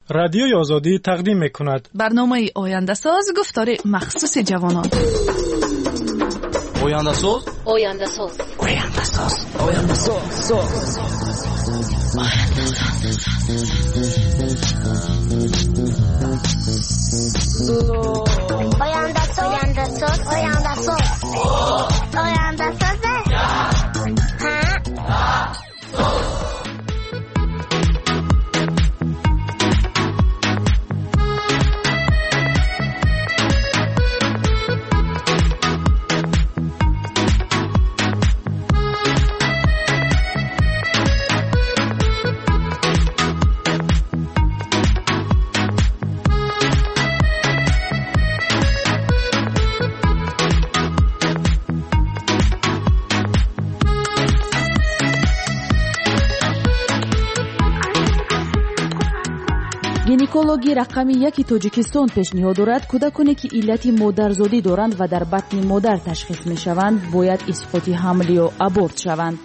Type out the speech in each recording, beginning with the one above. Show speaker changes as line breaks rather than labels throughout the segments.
رادیوی آزادی تقدیم می‌کند.
برنامه آینده ساز گفتار مخصوص جوانان.
آینده ساز.
آینده ساز.
آینده ساز. آینده ساز.
آینده ساز. آینده ساز. آینده ساز. آینده ساز.
گینکولوژی رقم 1 تاجیکستان پیشنهاد دارد کودکانی که علت مادرزادی دارند و در بطن مادر تشخیص میشوند باید اسقاط حمل یا ابورت شوند.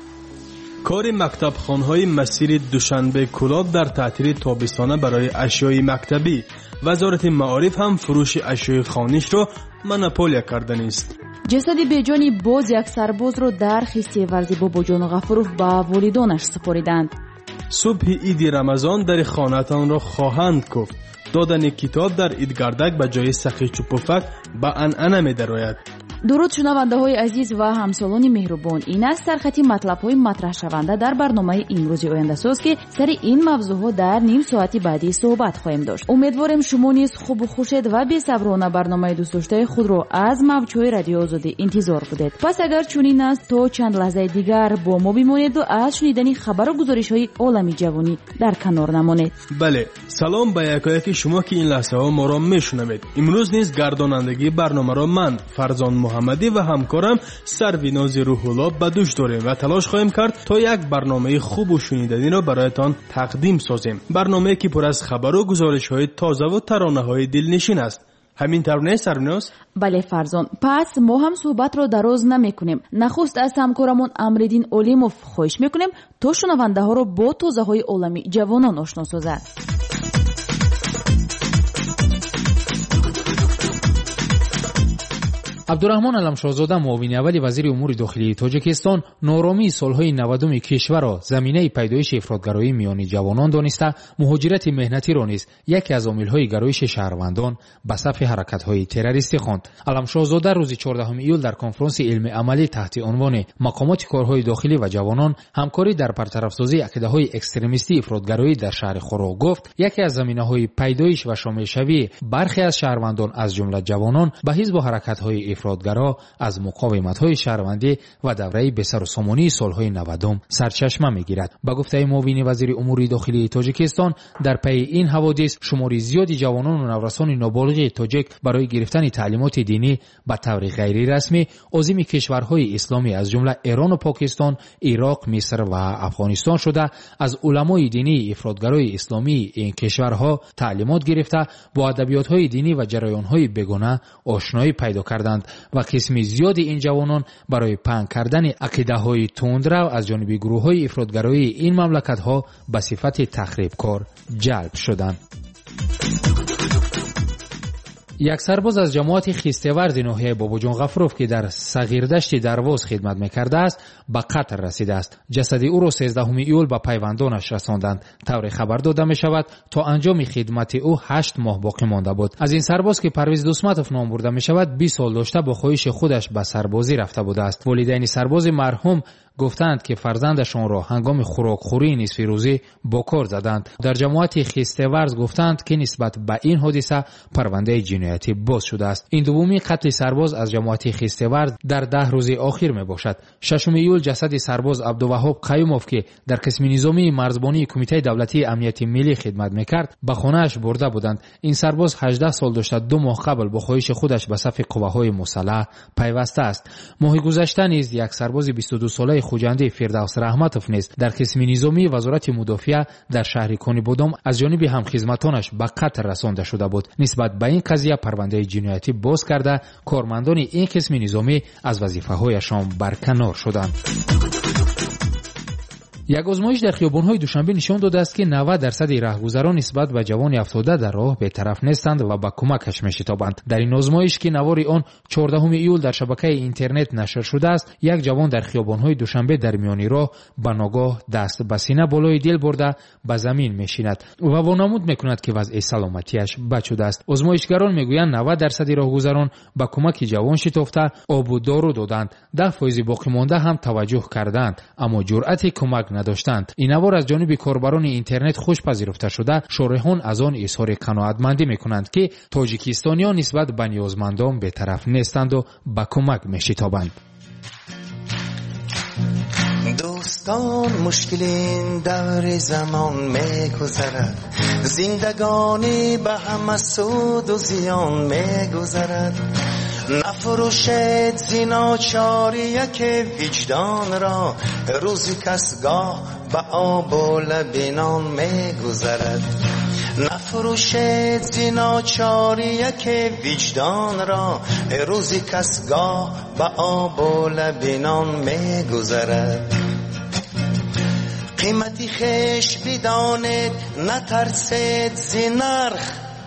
کار مکتبخانه‌های مسیر دوشنبه کلاب در تعطیل تابستانه برای اشیای مکتبی. وزارت معارف هم فروش اشیای خانش را منوپولیا کردن است.
جسد بیجانی باز یک سرباز را در خیسته ورزی باباجان غفوروف به والدانش سپاریدند.
صبح عید رمضان در خانه‌تان را خواهند گفت. دادن کتاب در عیدگردک به جای سخی چوپفک به عنعنه می‌دراید.
درود شنونده های عزیز و همسالان مهربان، این است سرخطی مطلب های مطرح شونده در برنامه امروزی آینده ساز که سر این موضوع ها در نیم ساعتی بعدی صحبت خواهیم داشت. امیدواریم شما نیز خوب و خوشید و بی‌صبرانه برنامه دوست داشته خود را از موجهای رادیو آزادی انتظار بودید. پس اگر چنین است تا چند لحظه دیگر با ما بمانید و از شنیدن خبر و گزارش های عالمی جوانی در کنار نمانید.
بله، سلام به یکایک شما که این لحظه ها ما را میشنوید. امروز نیز گردانندگی برنامه را من فرزان محمدی و همکارم سرویناز روح‌الله به دوش داریم و تلاش خواهیم کرد تا یک برنامه خوب و شنیدنی را برایتان تقدیم سازیم. برنامه‌ای که پر از خبر و گزارش‌های تازه و ترانه‌های دلنشین است. همین طور نه سرویناز؟
بله فرزان، پس ما هم صحبت را دراز نمی‌کنیم. نخست از همکارمون امردین اولیموف خواهش می‌کنیم تا شنونده‌ها را با تازه‌های عالمی جوانان آشنا سازد.
عبدالرحمن علمشاهزاده معاون اول وزیر امور داخلی تاجیکستان نارامی سالهای 90 کشور را زمینه پیدایش افراطگرایی میان جوانان دانسته مهاجرت مهنتی را نیز یکی از عامل‌های گرایش شهروندان به صف حرکت‌های تروریستی خواند. علمشاهزاده روز 14 ایول در کنفرانس علمی عملی تحت عنوان مقامات کارهای داخلی و جوانان همکاری در برطرف‌سازی عقیده‌های اکستریمیستی افراطگرایی در شهر خورو گفت یکی از زمینه‌های پیدایش و شامل شوی برخی از شهروندان از جمله جوانان به حزب و حرکت‌های افراطگرا از مقاومت‌های شهروندی و دوره بسر و سامانی سالهای 90 سرچشمه می‌گیرد. با گفته معاون وزیر امور داخلی تاجیکستان در پی این حوادث شماری زیادی جوانان و نورسان نابالغ تاجیک برای گرفتن تعلیمات دینی به طور غیر رسمی عازم کشورهای اسلامی از جمله ایران و پاکستان، عراق، مصر و افغانستان شده از علمای دینی افراطگرای اسلامی این کشورها تعلیمات گرفته با ادبیات‌های دینی و جریان‌های بیگانه آشنایی پیدا کردند و قسم زیادی این جوانان برای پنگ کردن عقیده‌های تندرو از جانب گروه‌های افراطگرایی این مملکت‌ها به صفت تخریبکار جلب شدند. یک سرباز از جماعت خیسته‌ورز ناحیه باباجان غفوروف که در صغیردشت درواز خدمت می‌کرده است به قتل رسیده است. جسد او را 13 ایول به پیوندانش رساندند. طور خبر داده می‌شود تا انجام خدمت او 8 ماه باقی مانده بود. از این سرباز که پرویز دوسمتوف نام برده می‌شود 20 سال داشته با خواهش خودش به سربازی رفته بوده است. والدین سرباز مرحوم گفتند که فرزندشان را هنگام خوراکخوری نصف روزی با کار زدند. در جماعت خیسته‌ورز گفتند که نسبت به این حادثه پرونده جنایتی باز شده است. این دومی قتل سرباز از جماعت خیسته‌ورز در 10 روز اخیر می باشد. 6 ایول جسد سرباز عبدالوهاب قیوموف که در قسم نظامی مرزبانی کمیته دولتی امنیت ملی خدمت می‌کرد به خانه‌اش برده بودند. این سرباز 18 سال داشته 2 ماه قبل با خواهش خودش به صف قواهای مسلح پیوسته است. ماه گذشته نیز یک سرباز 22 ساله خوجنده فردوس رحمتوف نیز در قسم نظامی وزارت مدافع در شهر کونیبودم از جانب همخدمتانش به قتل رسانده شده بود. نسبت به این قضیه پرونده جنایتی باز کرده کارمندان این قسم نظامی از وظیفه‌هایشان برکنار شدند. یک آزمایش در خیابان‌های دوشنبه نشان داده است که 90% راهگذران نسبت به جوان افتاده در راه بی‌طرف نیستند و به کمکش می‌شتابند. در این آزمایش که نوار آن 14 ایول در شبکه اینترنت نشر شده است، یک جوان در خیابان‌های دوشنبه در میان راه به ناگاه دست به سینه بالای دل برده به زمین می‌شیند و وانمود می‌کند که وضع سلامتیش بد شده است. آزمایشگران می‌گویند 90% راهگذران به کمک جوان شتافته آب و دارو دادند. 10% باقی مانده هم توجه کردند اما جرأت کمک نداشتند. این نوار از جانب کاربران اینترنت خوش پذیرفته شده. شارحان از آن اظهار قناعتمندی می‌کنند که تاجیکستانیان نسبت به نیازمندان بی‌طرف نیستند و به کمک می‌شتابند.
دوستان مشکلین دور زمان میگذرد، زندگانی به همه سود و زیان میگذرد. نفروشید زناچاری که وجدان را، روزی کسگاه به آب و لبنان میگذرد. نفروشید زناچاری که وجدان را، روزی کسگاه به آب و لبنان میگذرد. قیمتی خیش بدانید، نترسید زنرخ،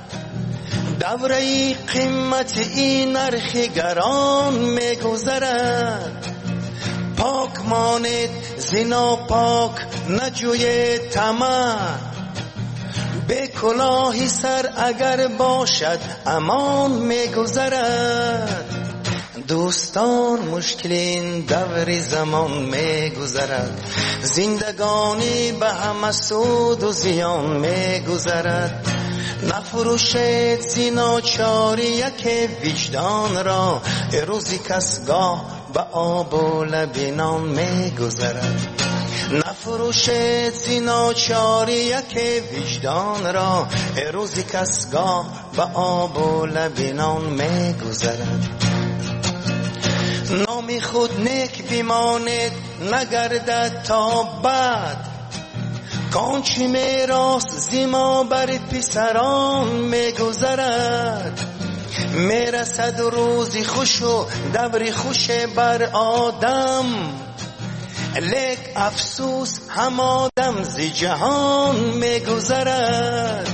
دوره قیمت این نرخ گران میگذرد. پاک مانید زنا پاک نجوید طمع، به کلاهی سر اگر باشد امان میگذرد. دوستان مشکلین دور زمان میگذرد، زندگانی به همه سود و زیان میگذرد. نفروشید زناچاری که وجدان را، روزی کسگاه به آب و لبنان میگذرد. نفروشید زناچاری که وجدان را، روزی کسگاه به آب و لبنان میگذرد. نام خود نیک بمانید نگردد تا بعد، کانچی میراث زما بر پسران میگذرد. میرسد روزی خوش و دوری خوش بر آدم، لیک افسوس هم آدم زی جهان میگذرد.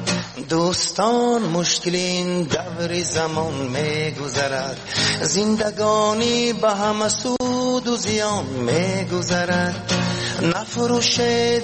دوستان مشکلین دور زمان میگذرد، زندگانی به همه سود و زیان میگذرد. نفروشید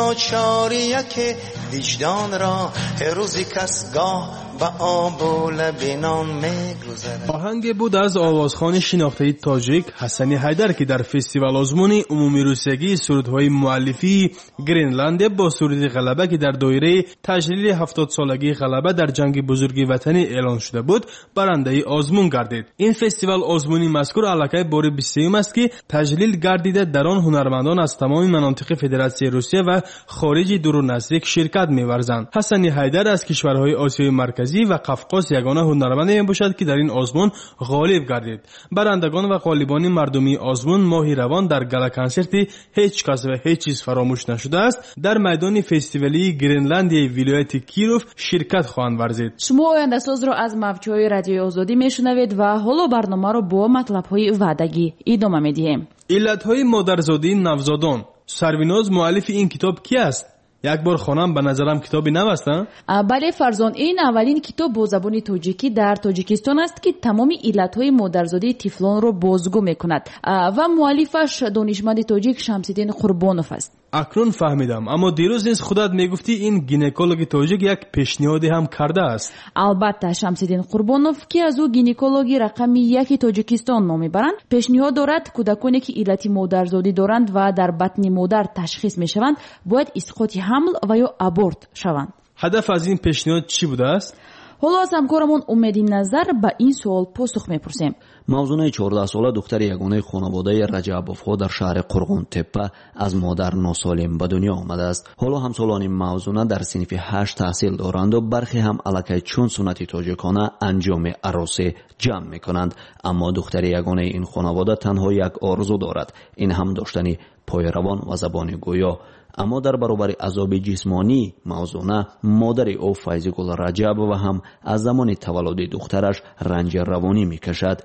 زناچاری که وجدان را، روزی کسگاه به آب و لبنان میگذرد.
آهنگ بود از آوازخوان شناخته تاجیک حسنی حیدر که در فستیوال آزمون عمومی روسیگی سرودهای مؤلفی گرینلند با سرود غلبه که در دایره تجلیل 70 سالگی غلبه در جنگ بزرگ وطنی اعلان شده بود برنده آزمون گردید. این فستیوال آزمونی مذکور علاقه بار 20 است که تجلیل گردیده در آن هنرمندان از تمام مناطق فدراسیون روسیه و خارج دور و نزدیک شرکت می‌ورزند. حسنی حیدر از کشورهای آسیای مرکزی و قفقاز یگانه هنرمندی میباشد که در این آزمون غالب گردید. برندگان و غالبان مردمی آزمون ماهی روان در گالا کنسرت هیچ کس و هیچ چیز فراموش نشده است در میدان فستیوالی گرینلندی ولایت کیروف شرکت خواهند ورزید.
شما آینده‌ساز را از موج‌های رادیوی آزادی میشنوید و حالا برنامه را با مطلب‌های وعدگی ادامه میدیم.
علت‌های مادرزادی نوزادان. سرویناز مؤلف این کتاب کی است؟ یک بار خوانم به نظرم کتابی نوشتن؟
بله فرزان، این اولین کتاب با زبان تاجیکی در تاجیکستان است که تمام علتهای مادرزادی طفلان را بازگو میکند و مؤلفش دانشمند تاجیک شمس‌الدین قربانوف است.
اکنون فهمیدم، اما دیروز نیز خودت میگفتی این گینکولوگ تاجیک یک پیشنهادی هم کرده است.
البته شمس‌الدین قربانوف که از او گینکولوگی رقم 1 تاجیکستان نام میبرند پیشنهاد دارد کودکانی که علت مادرزادی دارند و در بطن مادر تشخیص میشوند باید اسقاط حمل و یا ابورت شوند.
هدف از این پیشنهاد چی بوده است؟
حالا از همکارمون امیدی نظر به این سوال پاسخ میپرسیم.
موضوع 14 ساله دختر یگانه خانواده رجبوف‌ها در شهر قرغون تپه از مادر ناسالم به دنیا آمده است. حالا همسالان موضوع در صنف 8 تحصیل دارند و برخی هم الکی چون سنت تاجیکانه انجام عروسی جمع میکنند. اما دختر یگانه این خانواده تنها یک آرزو دارد، این هم داشتن پایروان و زبان گویا. اما در برابر عذاب جسمانی موضوعه مادر او فیضگل رجب و هم از زمان تولد دخترش رنج روانی میکشد.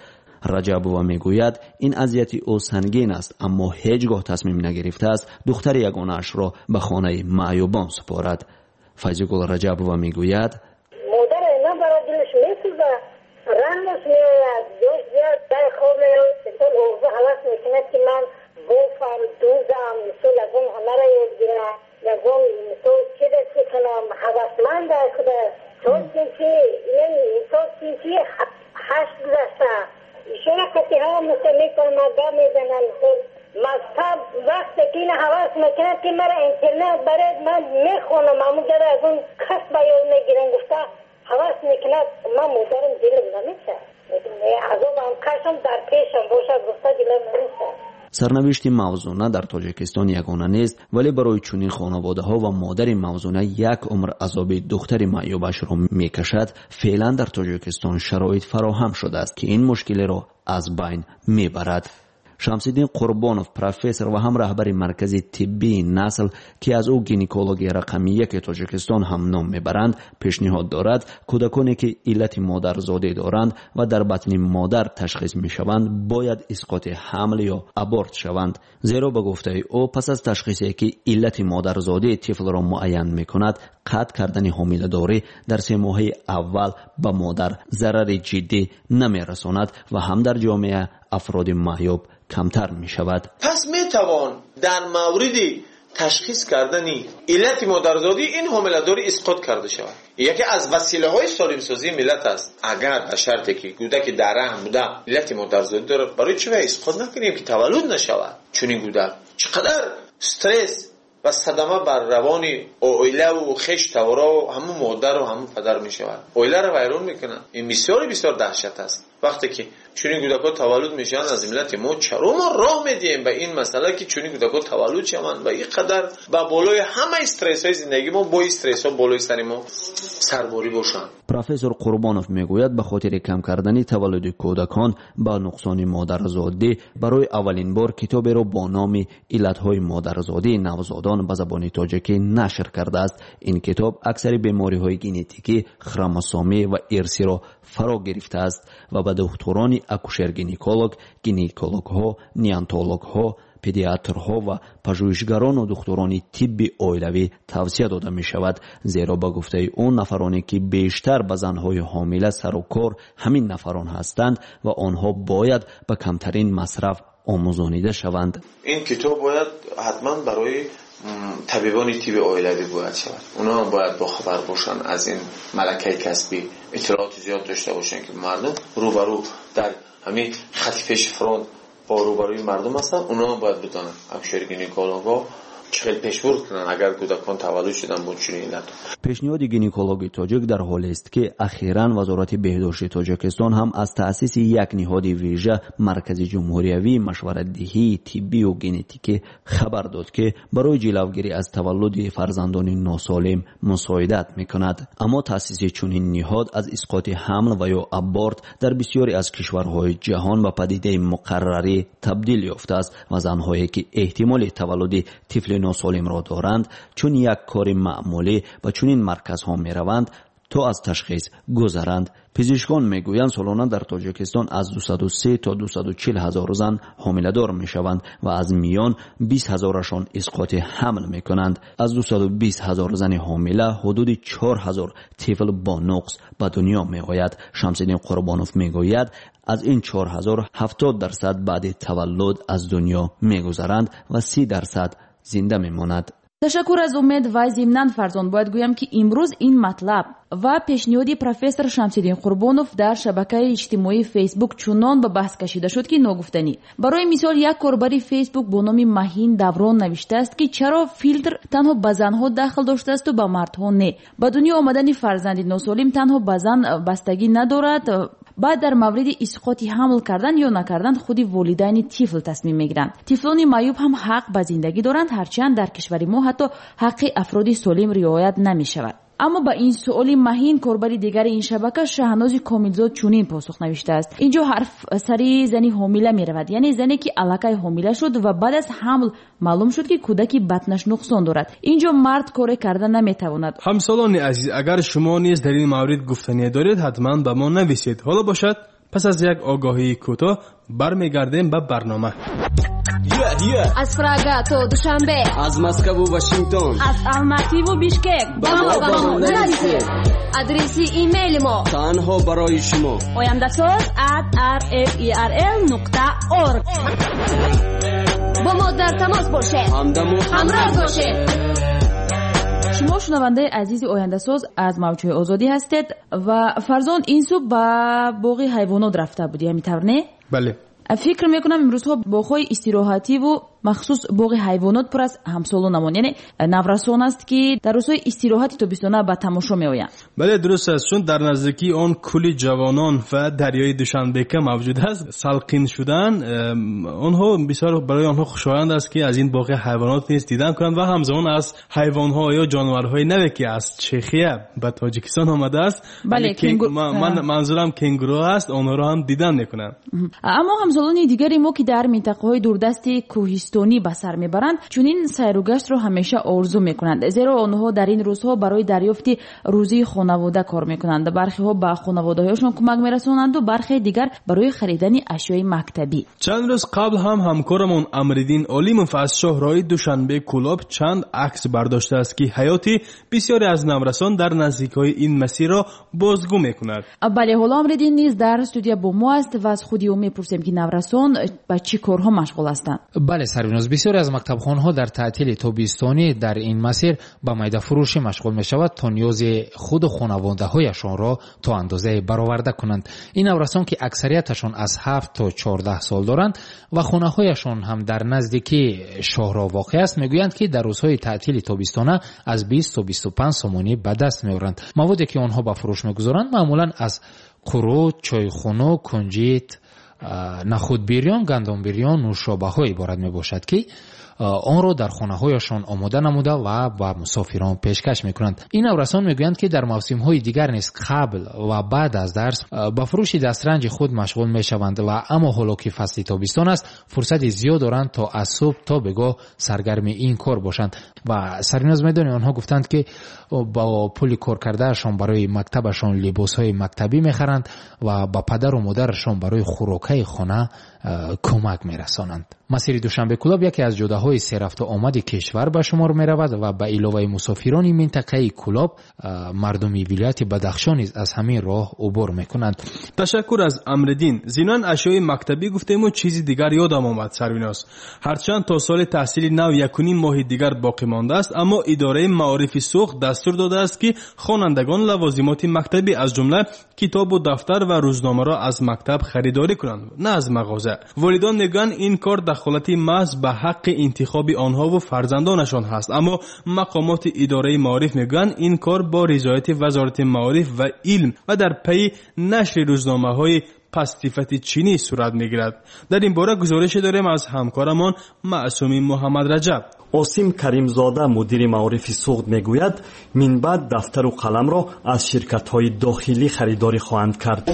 раҷабова мегӯяд ин азияти ӯ сангин аст, аммо ҳеҷ гоҳ тасмим нагирифтааст духтари ягонаашро ба хонаи маъюбон супорад. файзигул раҷабова мегӯяд
رنگش میاد دوست زیاد در خواب میاد مثل اوضاع حواس میکنه که من بوفم دوزم مثل اون همه را یاد گیرم یکون مثل چی دست کنم حواسمند در خدا طور که یعنی طور که 8 گذشته ایشون خطی ها مثل میکنم مدار میزنم مثل مذهب وقت که این حواس میکنه که مرا اینترنت برای من میخونم اما جدا از اون کس بیاد میگیرن گفته حواس میکند من مدارم دلم نمیشه عذابم کشم در پیشم باشد گفته دلم نمیشه.
سرنوشت موزونه در تاجیکستان یگانه نیست، ولی برای چنین خانواده‌ها و مادر موزونه یک عمر عذاب دختر معیوبش را میکشد. فعلا در تاجیکستان شرایط فراهم شده است که این مشکل را از بین میبرد. شمس‌الدین قربانوف پروفسور و هم رهبر مرکز طبی نسل که از او گینکولوگ رقم 1 تاجیکستان هم نام میبرند پیشنهاد دارد کودکانی که علت مادرزادی دارند و در بطن مادر تشخیص میشوند باید اسقاط حمل یا ابورت شوند، زیرا به گفته او پس از تشخیصی که علت مادرزادی طفل را معین میکند قطع کردن حامله‌داری در 3 ماه اول به مادر ضرر جدی نمیرساند و هم در جامعه افراد معیوب کمتر می شود.
پس می توان در مورد تشخیص کردنی علت مادرزادی این حامله‌داری اسقاط کرده شود. یکی از وسیله های سالم سازی ملت است. اگر به شرطی که کودک در رحم بوده علت مادرزادی داره برای چه اسقاط نکنیم که تولد نشود؟ چون این کودک چقدر استرس و صدمه بر روان اویله و خشت و همون مادر و همون پدر می شود. اویله را ویران میکنن. این بسیار بسیار دهشت است. وقتی که چونین کودک‌ها تولد میشن از ملت ما چرا ما راه میدیم به این مسئله که چونین کودک‌ها تولد شوند و این قدر با بالای همه استرس‌های زندگی ما با استرس‌ها بالای سر ما سرباری باشند.
پروفسور قربانوف میگوید به خاطر کم کردن تولد کودکان با نقصان مادرزادی برای اولین بار کتابی را با نام علت‌های مادرزادی نوزادان به زبان تاجیکی نشر کرده است. این کتاب اکثر بیماری‌های ژنتیکی، خروموسومی و ارثی را فرا گرفته است و به دکتران اکوشر گینکولوگ‌ها، نیانتولوگ‌ها، پدیاترها و پژوهشگران و دکتران طب اویلوی توصیه داده می شود، زیرا با گفته اون نفرانی که بیشتر به زنهای حامله سر و کار همین نفران هستند و آنها باید به کمترین مصرف آموزانیده شوند.
این کتاب باید حتما برای طبیبان طب اویلوی باید شود. اونا هم باید با خبر باشن از این ملکه کسبی، اطلاعات زیاد داشته باشن که مردم روبرو در همین خط پیش فرانت با روبروی مردم هستن. اونا هم باید بدانن اکوشر گینکولوگ‌ها چقدر پیشبرد کنن اگر کودکان تولد شدن با چنین علت.
پیشنهاد گینکولوژی تاجیک در حالی است که اخیراً وزارت بهداشت تاجیکستان هم از تأسیس یک نهاد ویژه مرکز جمهوریوی مشورت‌دهی طبی و ژنتیکی خبر داد که برای جلوگیری از تولد فرزندان ناسالم مساعدت می‌کند. اما تأسیس چنین نهاد از اسقاط حمل و یا ابورت در بسیاری از کشورهای جهان به پدیده مقرری تبدیل یافته است و زن‌هایی که احتمال تولد طفل ناسالم را دارند چون یک کار معمولی و چون این مرکز ها می روند تا از تشخیص گذرند. پزشکان میگویند سالانه در تاجیکستان از 203 تا 240 هزار زن حامله دار می شوند و از میان 20 هزارشان اسقاط حمل می کنند. از 220 هزار زن حامله حدود 4 هزار طفل با نقص به دنیا می آید. شمس‌الدین قربانوف می گوید از این 4000 70% بعد تولد از دنیا می گذرند و 30% زنده می ماند.
تشکر از امید و ضمناً فرزان باید گویم که امروز این مطلب و پیشنهادی پروفسور شمس‌الدین قربانوف در شبکه اجتماعی فیسبوک چنان به بحث کشیده شد که ناگفتنی. برای مثال یک کاربر فیسبوک با نام مهین دوران نوشته است که چرا فیلتر تنها به زنها داخل داشته است و به مردها نه. به دنیا آمدن فرزند ناسالم تنها به زن بستگی ندارد. بعد در مورد اسقاط حمل کردن یا نکردن خودی والدین طفل تصمیم میگیرند. طفلان معیوب هم حق به زندگی دارند، هرچند در کشور ما حتی حق افراد سالم رعایت نمی شود. اما با این سؤال مهین کاربر دیگر این شبکه شهناز کاملزاد چنین پاسخ نوشته است: اینجا حرف سری زنی حامله می رود، یعنی زنی که الکی حامله شد و بعد از حمل معلوم شد که کودکی بطنش نقصان دارد. اینجا مرد کار کردن نمی تواند.
همسالان عزیز، اگر شما نیز در این مورد گفتنی دارید حتما به ما نویسید. حالا باشد پس از یک آگاهی کوتاه برمیگردیم به برنامه.
از پراگا تا دوشنبه،
از مسکو و واشنگتن،
از الماتی و بیشکک با ما نرسید. آدرس ایمیل ما
تنها برای شما
oyandasaz@rferl.org. با ما در تماس باشید، همراه باشید.
شما شنونده عزیز آینده ساز از موجهای آزادی هستید و فرزان این صبح به باغ حیوانات رفته بودی، همینطور نه؟
بله.
فکر میکنم امروزها باغ‌های استراحتی و مخصوص باغ حیوانات پر از همسالانمان، یعنی نورسان است که در روزهای استراحت تابستانه به تماشا میآیند.
بله درست است، چون در نزدیکی آن کولی جوانان و دریای دوشنبه که موجود است سالقین شدن، آنها بسیار برای آنها خوشایند است که از این باغ حیوانات نیز دیدن کنند و همزمان از حیوان‌ها یا جانورهای نوی که از چخیه به تاجیکستان آمده است.
بله
من منظورم کنگورو است، آنها را هم دیدن میکنند.
اما همسالان دیگری ما که در منطقه‌های دوردست کوهستانی به سر میبرند چنین سیر و گشت را همیشه آرزو میکنند، زیرا آنها در این روزها برای دریافت روزی خانواده کار میکنند. برخی ها به خانواده‌هایشان کمک میرسانند و برخی دیگر برای خریدن اشیاء مکتبی.
چند روز قبل هم همکارمون امردین علیموف از شهرهای دوشنبه کلاب چند عکس برداشته است که حیاتی بسیاری از نورسان در نزدیکای این مسیر را بازگو میکند.
بله، حالا امردین نیز در استودیو با ما است و از خودی او میپرسیم که نورسان با چی کارها مشغول هستند.
بله سریناز، بسیاری از مکتبخانه‌ها در تعطیل تابستانی در این مسیر به میده فروشی مشغول می‌شود تا نیاز خود و خانواده‌هایشان را تا اندازه برآورده کنند. این نورسان که اکثریتشان از 7 تا 14 سال دارند و خانه‌هایشان هم در نزدیکی شهرها واقع است، میگویند که در روزهای تعطیل تابستانه از 20 تا 25 سومانی به دست می‌آورند. موادی که آنها به فروش می‌گذارند معمولاً از قرو، چایخانه، کنجیت، نخود بیریان، گندم بیریان، نوشابه ها عبارت می باشد که آن را در خانه هایشان آماده نموده و به مسافران پیشکش میکنند. این نورسان میگویند که در موسم های دیگر نیز قبل و بعد از درس با فروش دسترنج خود مشغول میشوند و اما حالا که فصل تابستان است فرصت زیاد دارند تا از صبح تا بگاه سرگرم این کار باشند. و سریناز میدونی آنها گفتند که با پول کار کردهشان برای مکتبشان لباس های مکتبی میخرند و با پدر و مادرشان برای خوراکهای خانه کمک میرسانند. مسیر دوشنبه کلاب یکی از جاده‌های سررفت و آمد کشور به شمار می‌رود و به علاوه مسافران منطقه کلاب مردمی ولایت بدخشان نیز از همین راه عبور می‌کنند.
تشکر از امردین. زینان اشیاء مکتبی گفتیم و چیزی دیگر یادم آمد سرویناس. هرچند تا سال تحصیلی نو 1.5 ماه دیگر باقی مانده است، اما اداره معارف سوخت دستور داده است که خوانندگان لوازمات مکتبی از جمله کتاب و دفتر و روزنامه را از مکتب خریداری کنند، نه از مغازه. والدان میگن این کار دخالت محض به حق انتخاب آنها و فرزندانشان هست، اما مقامات اداره معارف میگن این کار با رضایت وزارت معارف و علم و در پی نشر روزنامه‌های پستیفت چینی صورت میگیرد. در این باره گزارش داریم از همکارمان معصومی محمد رجب.
عاصم کریمزاده مدیر معارف سوخت میگوید من بعد دفتر و قلم را از شرکت‌های داخلی خریداری خواهند کرد.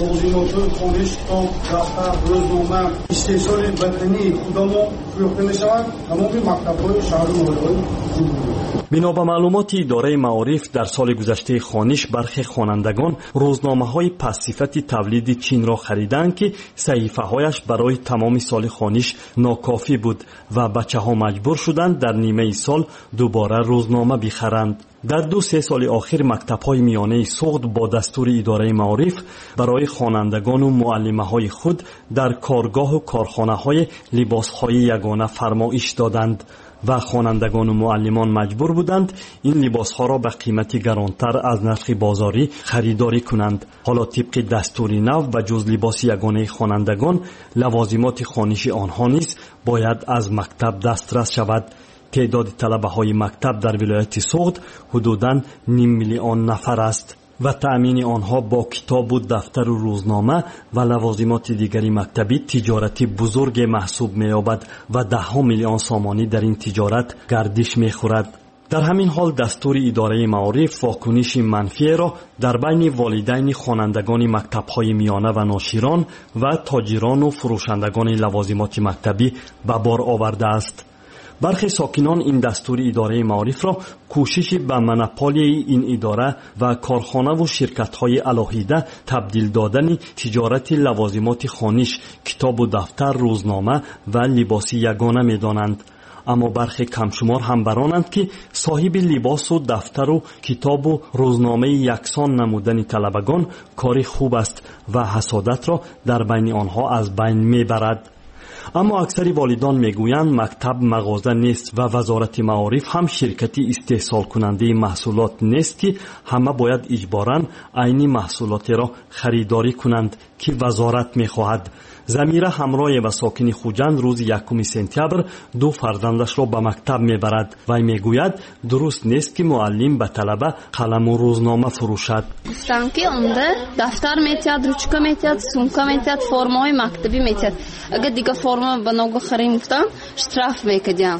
بنا به معلومات اداره معارف در سال گذشته خوانش برخی خوانندگان روزنامه‌های پس‌صفت تولید چین را خریدند که صحیفه‌هایش برای تمام سال خوانش ناکافی بود و بچه‌ها مجبور شدند در نیمه سال دوباره روزنامه بخرند. در 2-3 سال آخر مکتب‌های میانه سوخت با دستور اداره معارف برای خوانندگان و معلمه‌های خود در کارگاه و کارخانه‌های لباس‌های یگانه فرمایش دادند و خوانندگان و معلمان مجبور بودند این لباس‌ها را به قیمتی گرانتر از نرخ بازاری خریداری کنند. حالا طبق دستور نو و جز لباس یگانه خوانندگان لوازمات خوانشی آنها نیز باید از مکتب دسترس شود. تعداد طلبه‌های مکتب در ولایت سوخت حدوداً 500,000 نفر است و تأمین آنها با کتاب و دفتر و روزنامه و لوازمات دیگری مکتبی تجارتی بزرگ محسوب می‌یابد و 10 میلیون سامانی در این تجارت گردش می‌خورد. در همین حال دستور اداره معارف واکنش منفی را در بین والدین خوانندگان مکتب‌های میانه و ناشران و تاجران و فروشندگان لوازمات مکتبی به بار آورده است. برخی ساکنان این دستور اداره معارف را کوشش به منپالی این اداره و کارخانه و شرکت‌های علاهیده تبدیل دادن تجارت لوازمات خوانش، کتاب و دفتر، روزنامه و لباس یگانه می‌دانند. اما برخی کمشمار هم برانند که صاحب لباس و دفتر و کتاب و روزنامه یکسان نمودن طلبگان کاری خوب است و حسادت را در بین آنها از بین میبرد. اما اکثر والدان میگویند مکتب مغازه نیست و وزارت معارف هم شرکتی استحصال کننده محصولات نیست که همه باید اجباراً عین محصولات را خریداری کنند که وزارت میخواهد. زمیره همراه و ساکن خوجند روز 1 سپتامبر 2 فرزندش را به مکتب میبرد و میگوید درست نیست که معلم به طلبه قلم و روزنامه فروشد.
گفتم که اونده دفتر میتیاد، روچکا میتیاد، سومکا میتیاد، فرمای مکتبی میتیاد. اگر دیگه فرما به نوگو خریم گفتم شتراف میکدیم،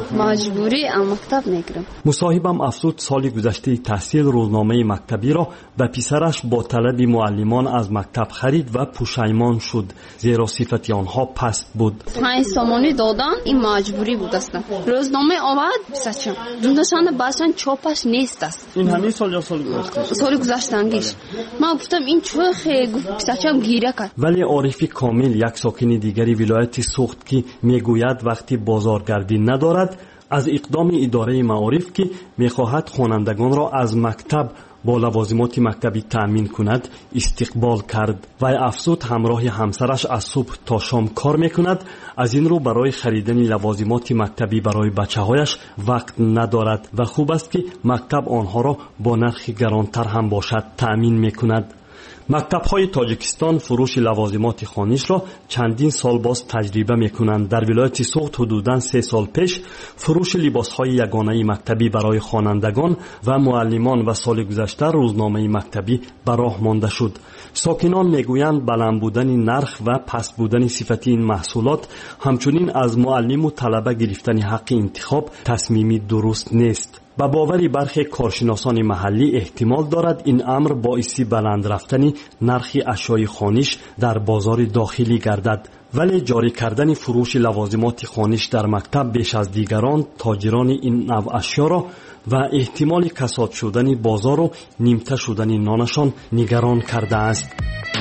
مجبوری ام مکتب میگیرم.
مصاحبم افزود سال گذشته تحصیل روزنامه مکتبی را به پسرش با طلب معلمان از مکتب خرید و پشیمان شد، زیرا صفت آنها پست بود.
5 سامانی دادن، این مجبوری بود است. روزنامه آمد بسچم دوندشان باشن چاپش نیست است.
این همین سال یا سال گذشته؟
سال گذشته‌اش. من گفتم این چوخه بسچم گیره کرد.
ولی عارف کامل یک ساکن دیگری ولایت سوخت که میگوید وقتی بازارگردی ندارد از اقدام اداره معارف که میخواهد خوانندگان را از مکتب با لوازمات مکتبی تأمین کند استقبال کرد و افزود همراه همسرش از صبح تا شام کار میکند، از این رو برای خریدن لوازمات مکتبی برای بچه‌هایش وقت ندارد و خوب است که مکتب آنها را با نرخ گرانتر هم باشد تأمین میکند. مکتب‌های تاجیکستان فروش لوازمات خوانش را چندین سال باز تجربه می‌کنند. در ولایت سوخت حدوداً 3 سال پیش فروش لباس‌های یگانه مکتبی برای خوانندگان و معلمان و سال گذشته روزنامه مکتبی به راه مانده شد. ساکنان می‌گویند بلند بودن نرخ و پست بودن صفت این محصولات همچنین از معلم و طلبه گرفتن حق انتخاب تصمیمی درست نیست. با باوری برخی کارشناسان محلی احتمال دارد این امر باعث بلند رفتن نرخ اشیاء خوانش در بازار داخلی گردد، ولی جاری کردن فروش لوازمات خوانش در مکتب بیش از دیگران تاجران این نوع اشیا را و احتمال کساد شدن بازار و نیمته شدن نانشان نگران کرده است.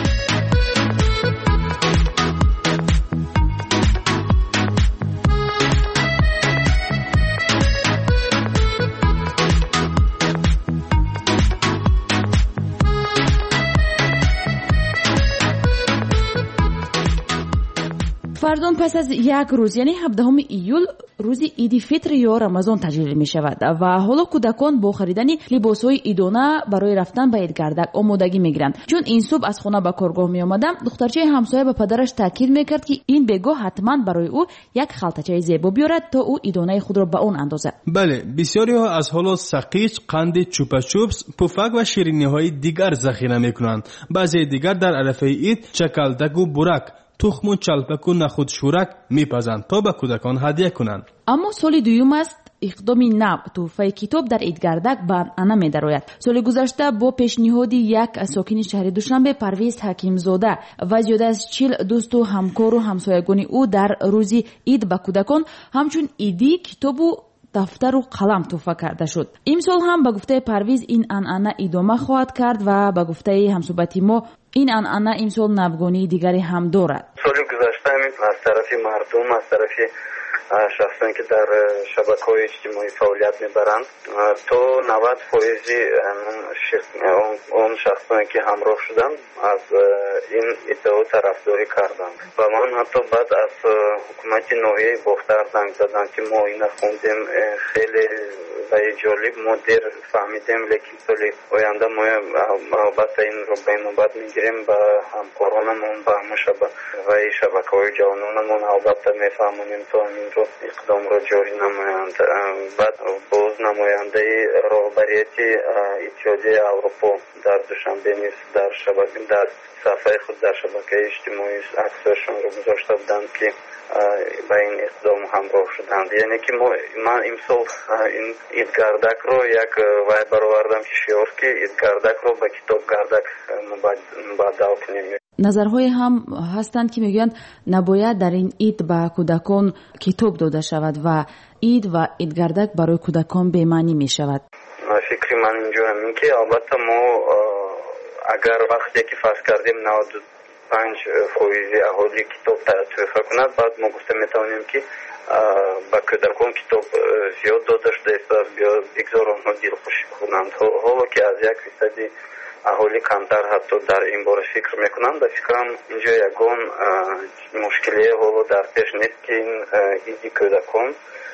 فردان پس از 1 روز یعنی 17 ایول روز عید فطر یا رمضان تجلیل می شود و حالا کودکان با خریدن لباس های عیدانه برای رفتن به عیدگردک آمادگی می گیرند. چون این صبح از خانه به کارگاه می آمدم دخترچه همسایه به پدرش تاکید می کرد که این بگاه حتما برای او یک خلطچه زیبا بیارد تا او عیدانه خود را به اون اندازد.
بله، بسیاری ها از حالا سقیچ، قند چوپا چوپس، پفک و شیرینی های دیگر ذخیره می کنند. بعضی دیگر در عرفه عید چکلدک و برک، تخم و چلپک و نخود شورک میپزند تا به کودکان هدیه کنند.
اما سال دوم است اقدام نو تحفه کتاب در عیدگردک به انعام می‌دراید. سال گذشته با پیشنهاد یک ساکن شهر دوشنبه پرویز حکیمزاده و زیاده از 40 دوست و همکار و همسایگان او در روز عید به کودکان همچون عیدی کتاب و دفتر و قلم تحفه کرده شد. امسال هم به گفته پرویز این انعام ادامه خواهد کرد و به گفته همصحبت ما این انعام امسال نوگانی دیگری هم دارد.
سال گذشته از طرف مردم، از طرف شخصانی که در شبکه‌های اجتماعی فعالیت میبرند تا 90% اون شخصانی که همراه شدن از این ادعا طرفداری کردند و من حتی بعد از حکومت ناحیه باختر زنگ زدم که ما این خوندیم خیلی و جالب ما دیر فهمیدیم، لیکن سال آینده ما البته این رو به نوبت میگیریم و همکارانمون و همه شبکه‌های جوانانمون البته میفهمونیم تا این رو اقدام رو جاری نمایند. بعد باز نماینده راهبریت اتحادیه اروپا در دوشنبه نیز در شبکه در صفحه خود در شبکه اجتماعی عکسشون رو گذاشته بودند که با این اقدام همراه شدند. یعنی که من امسال این عیدگردک رو یک وای برآوردم که شعار که عیدگردک رو به کتاب گردک مبادله کنیم.
نظرهای هم هستند که میگویند نباید در این عید به کودکان کتاب داده شود و عید و عیدگردک برای کودکان بی‌معنی می شود.
فکر من اینجا همین که البته ما اگر وقتی که فرض کردیم 95% اهالی کتاب تحفه کند، بعد ما گفته میتوانیم که با کودکان کتاب زیاد داده شده است، بگذار آنها دلخوشی کنند. حالا که از 1% اهالی کمتر حتی در این باره فکر میکنند، به فکرم اینجا یگان مشکلی حالا در پیش نیست که این ایدی کودکان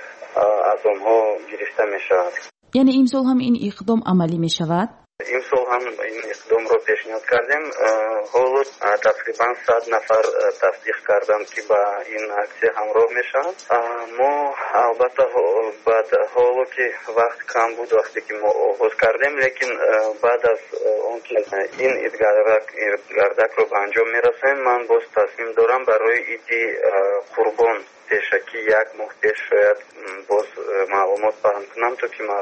از آنها گرفته میشود.
یعنی امسال هم این اقدام عملی میشود؟
امسال هم این اقدام رو پیشنهاد کردیم. حالا تقریبا 100 نفر تصدیق کردن که با این اکسیه همراه میشن. ما البته بعد حالا که وقت کم بود وقتی که ما آغاز کردیم، لیکن بعد از اون که این عیدگردک رو به انجام میرسیم، من باز تصمیم دارم برای ایدی قربان پیشکی 1 ماه پیش شاید باز معلومات پهن کنم تا که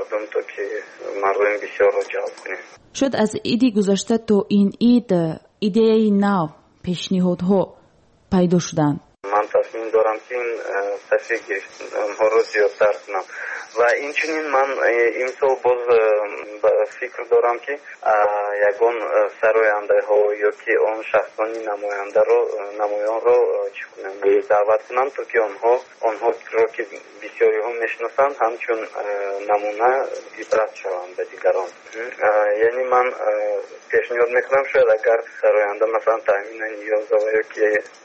مردم بسیار رو جلب کنیم.
شد از ایدی گذشته تو این ایده نو پیشنهادها پیدا شدن.
من تصمیم دارم که این تصفیه گرفتن رو زیادتر کنم و اینچنین من امسال باز فکر دارم که یگان سراینده ها یا که آن شخصانی نمایان رو چی کنم دعوت کنم تا که آنها رو که بسیاری ها میشناسند همچون نمونه عبرت شوند به دیگران. یعنی من پیشنهاد میکنم شاید اگر سراینده مثلا تامین نیاز یا که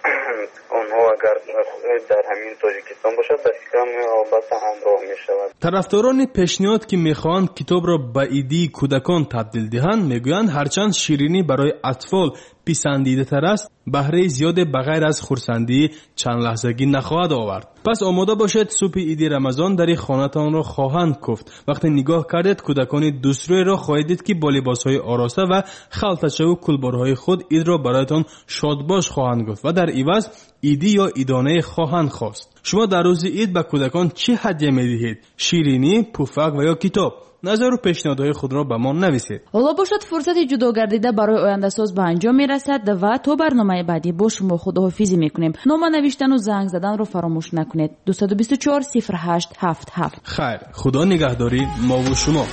آنها اگر در همین تاجیکستان باشد به فکرم البته همراه میشود.
طرفداران پیشنهاد که میخواهند کتاب را به ایدی کودکان تبدیل دهند میگویند هرچند شیرینی برای اطفال پسندیده تر است، بهره زیاد بغیر از خرسندی چند لحظگی نخواهد آورد. پس آماده باشید صبح عید رمضان در خانه‌تان را خواهند کفت. وقتی نگاه کردید کودکان دوستروی را خواهید دید که با لباس‌های آراسته و خلطچه و کلبارهای خود عید را برایتان شادباش خواهند گفت و در عوض ایدی یا ایدانه خواهند خواست. شما در روز عید به کودکان چه هدیه می‌دهید؟ شیرینی، پفک و یا کتاب؟ نظر و پیشنهادهای خود را به ما نویسید.
حالا باشد فرصت جداگردیده برای آینده ساز به انجام میرسد و تا برنامه بعدی با شما خداحافظی میکنیم. نام نوشتن و زنگ زدن رو فراموش نکنید. 224 0877.
خیر، خدا نگهداری ما و شما.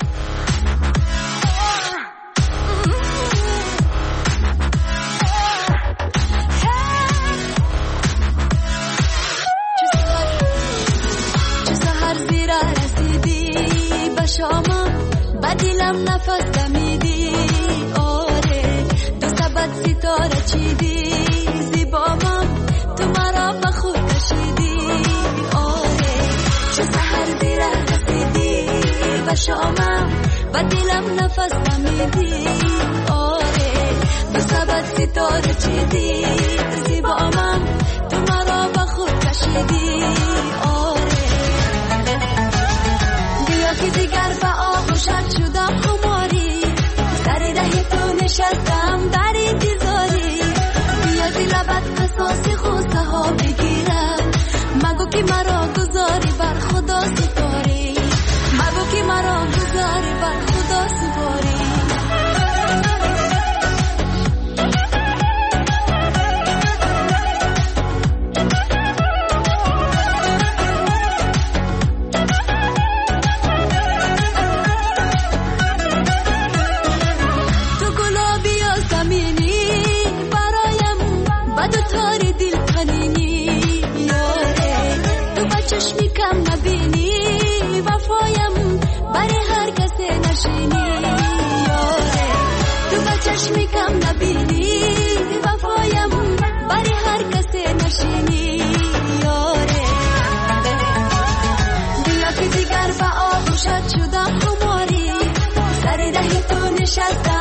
بدیلم نفس دمیدی آره دو سبت ستاره چیدی زیبامم تو مرا به خود کشیدی آره چه سحر زیره رسیدی و شامم بدیلم نفس دمیدی آره دو سبت ستاره چیدی زیبامم تو مرا به خود کشیدی آره بیا که دیگر به آغوشت شدم خماری سر ره تو نشستم در انتظاری بیا دی لبت قصاص خوزه ها بگیرم مگو که مرا گذاری بر خدا سپاری مگو که مرا گذاری بر خدا سپاری چشمی کم نبینی وفایم برای هر کسی نشینی یاره تو با چشمی کم نبینی وفایم برای هر کسی نشینی یاره بیا که دیگر با آغوشت شدم خماری سر ره تو نشستم